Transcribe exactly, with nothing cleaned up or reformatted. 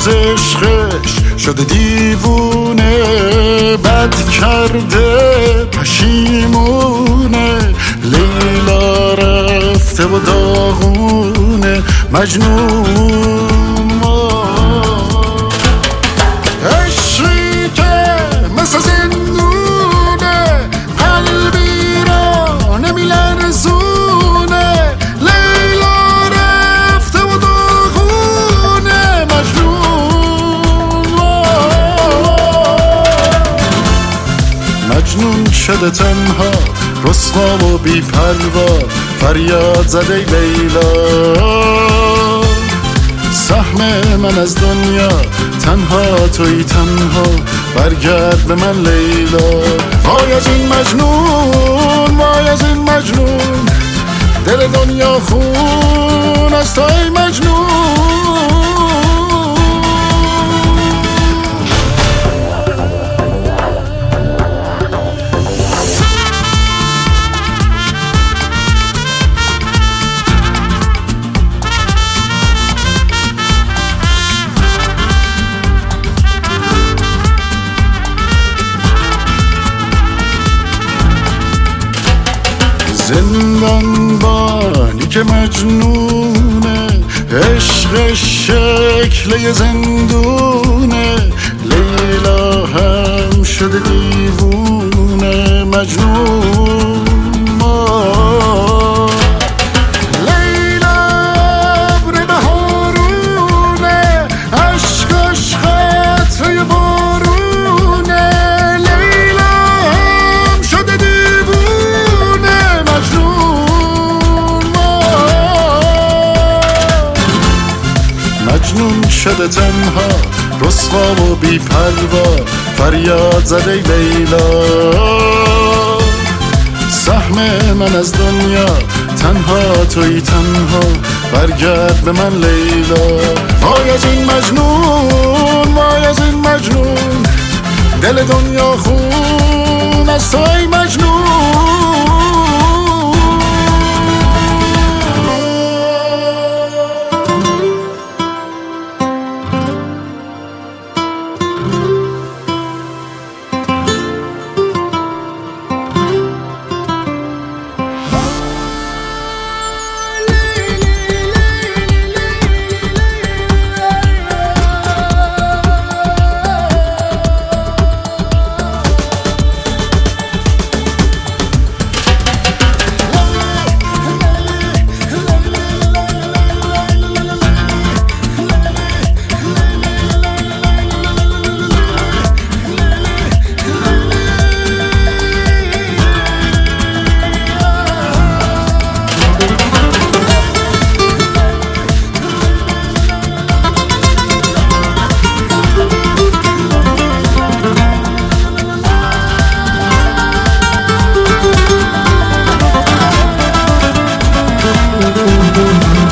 از عشقش شده دیوونه، بد کرده پشیمونه، لیلا رفته و داغونه مجنون. عشقی که مثل زندونه، قلبی را نمیلرزونه، لیلا رفته و داغونه مجنون. مجنون شده تنها، رسوا و بی پروا، فریاد زده لیلا. سهم من از دنیا تنها توی تنها، برگرد به من لیلا. وای از این مجنون، وای از این مجنون، دل دنیا خون از توی مجنون. زندان بانی که مجنونه، عشق شکل یه زندونه، لیلا هم شده دیوونه مجنون. لیلا ابر بهارونه، عشقش قطره بارونه، لیلا هم شده دیوونه مجنون. مجنون شده تنها، رسوا و بی پروا، فریاد زده لیلا. سهم من از دنیا تنها توی تنها، برگرد به من لیلا. وای از این مجنون، وای از این مجنون، دل دنیا خون از توی مجنون. Boom, boom.